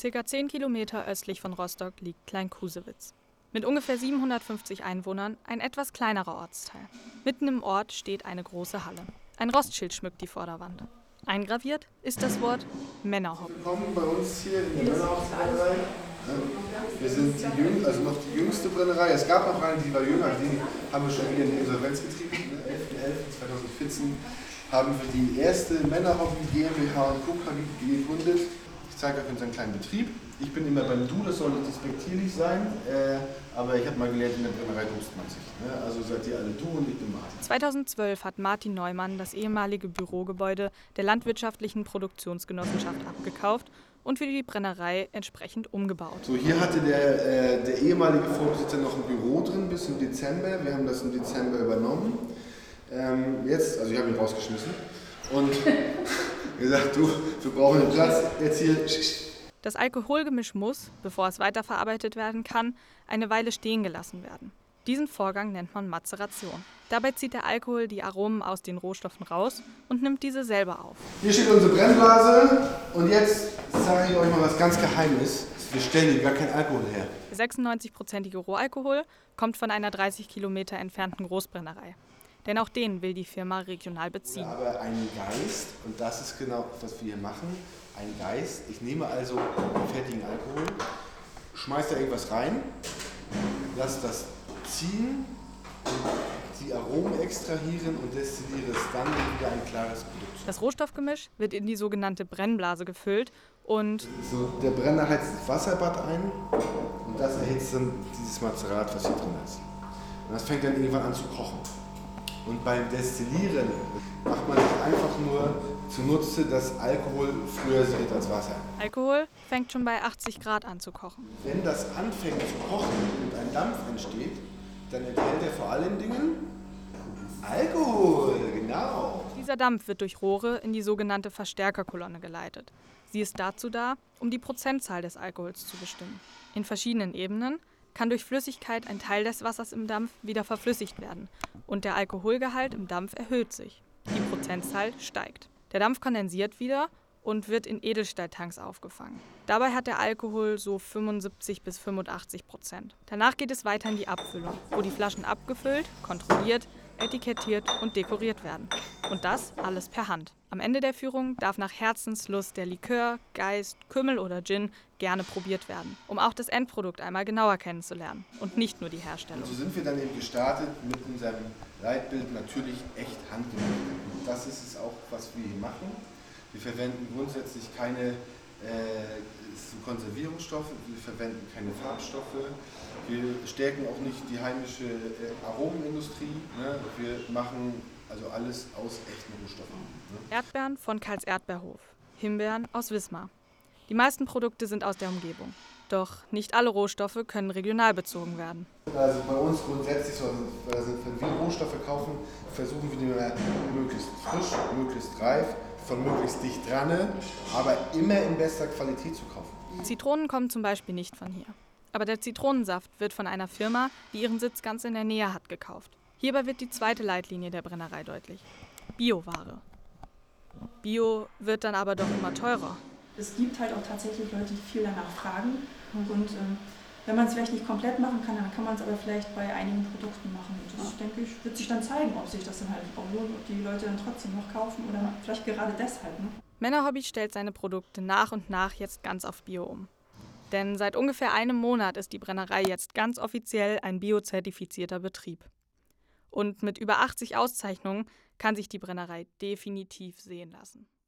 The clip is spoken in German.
Circa 10 Kilometer östlich von Rostock liegt Klein Kusewitz. Mit ungefähr 750 Einwohnern ein etwas kleinerer Ortsteil. Mitten im Ort steht eine große Halle. Ein Rostschild schmückt die Vorderwand. Eingraviert ist das Wort Männerhobby. Willkommen bei uns hier in der Männerhobby-Brennerei. Wir sind noch die jüngste Brennerei. Es gab noch eine, die war jünger, die haben wir schon wieder in Insolvenz getrieben. Am 11.11.2014 haben wir die erste Männerhobby GmbH und Co. KG gegründet. Ich zeige euch unseren kleinen Betrieb. Ich bin immer beim Du, das soll nicht despektierlich sein, aber ich habe mal gelernt, in der Brennerei duzt man sich. Also seid ihr alle Du und ich bin Martin. 2012 hat Martin Neumann das ehemalige Bürogebäude der Landwirtschaftlichen Produktionsgenossenschaft abgekauft und für die Brennerei entsprechend umgebaut. So, hier hatte der ehemalige Vorbesitzer noch ein Büro drin bis im Dezember. Wir haben das im Dezember übernommen. Also ich habe ihn rausgeschmissen und gesagt, du, wir brauchen einen Platz, jetzt hier. Das Alkoholgemisch muss, bevor es weiterverarbeitet werden kann, eine Weile stehen gelassen werden. Diesen Vorgang nennt man Mazeration. Dabei zieht der Alkohol die Aromen aus den Rohstoffen raus und nimmt diese selber auf. Hier steht unsere Brennblase und jetzt sage ich euch mal was ganz Geheimes. Wir stellen hier gar keinen Alkohol her. Der 96-prozentige Rohalkohol kommt von einer 30 Kilometer entfernten Großbrennerei. Denn auch den will die Firma regional beziehen. Aber ein Geist, und das ist genau, was wir hier machen, ein Geist. Ich nehme also einen fertigen Alkohol, schmeiße da irgendwas rein, lasse das ziehen, die Aromen extrahieren und destilliere es dann wieder ein klares Produkt. Das Rohstoffgemisch wird in die sogenannte Brennblase gefüllt und so, der Brenner heizt das Wasserbad ein und das erhitzt dann dieses Mazerat, was hier drin ist. Und das fängt dann irgendwann an zu kochen. Und beim Destillieren macht man sich einfach nur zunutze, dass Alkohol früher siert als Wasser. Alkohol fängt schon bei 80 Grad an zu kochen. Wenn das anfängt zu kochen und ein Dampf entsteht, dann enthält er vor allen Dingen Alkohol, genau. Dieser Dampf wird durch Rohre in die sogenannte Verstärkerkolonne geleitet. Sie ist dazu da, um die Prozentzahl des Alkohols zu bestimmen. In verschiedenen Ebenen kann durch Flüssigkeit ein Teil des Wassers im Dampf wieder verflüssigt werden und der Alkoholgehalt im Dampf erhöht sich. Die Prozentzahl steigt. Der Dampf kondensiert wieder und wird in Edelstahltanks aufgefangen. Dabei hat der Alkohol so 75 bis 85%. Danach geht es weiter in die Abfüllung, wo die Flaschen abgefüllt, kontrolliert, etikettiert und dekoriert werden. Und das alles per Hand. Am Ende der Führung darf nach Herzenslust der Likör, Geist, Kümmel oder Gin gerne probiert werden, um auch das Endprodukt einmal genauer kennenzulernen und nicht nur die Herstellung. Und so sind wir dann eben gestartet mit unserem Leitbild natürlich echt handgemacht. Und das ist es auch, was wir hier machen. Wir verwenden grundsätzlich keine Konservierungsstoffe, wir verwenden keine Farbstoffe, wir stärken auch nicht die heimische Aromenindustrie. Ne? Wir machen also alles aus echten Rohstoffen. Ne? Erdbeeren von Karls Erdbeerhof, Himbeeren aus Wismar. Die meisten Produkte sind aus der Umgebung. Doch nicht alle Rohstoffe können regional bezogen werden. Also bei uns grundsätzlich, wenn wir Rohstoffe kaufen, versuchen wir die möglichst frisch, möglichst reif, von möglichst dicht dran, aber immer in bester Qualität zu kaufen. Zitronen kommen zum Beispiel nicht von hier. Aber der Zitronensaft wird von einer Firma, die ihren Sitz ganz in der Nähe hat, gekauft. Hierbei wird die zweite Leitlinie der Brennerei deutlich. Bioware. Bio wird dann aber doch immer teurer. Es gibt halt auch tatsächlich Leute, die viel danach fragen. Und wenn man es vielleicht nicht komplett machen kann, dann kann man es aber vielleicht bei einigen Produkten machen. Und das, denke ich, wird sich dann zeigen, ob sich das dann halt auch lohnt, ob die Leute dann trotzdem noch kaufen oder vielleicht gerade deshalb. Ne? Männerhobby stellt seine Produkte nach und nach jetzt ganz auf Bio um. Denn seit ungefähr einem Monat ist die Brennerei jetzt ganz offiziell ein biozertifizierter Betrieb. Und mit über 80 Auszeichnungen kann sich die Brennerei definitiv sehen lassen.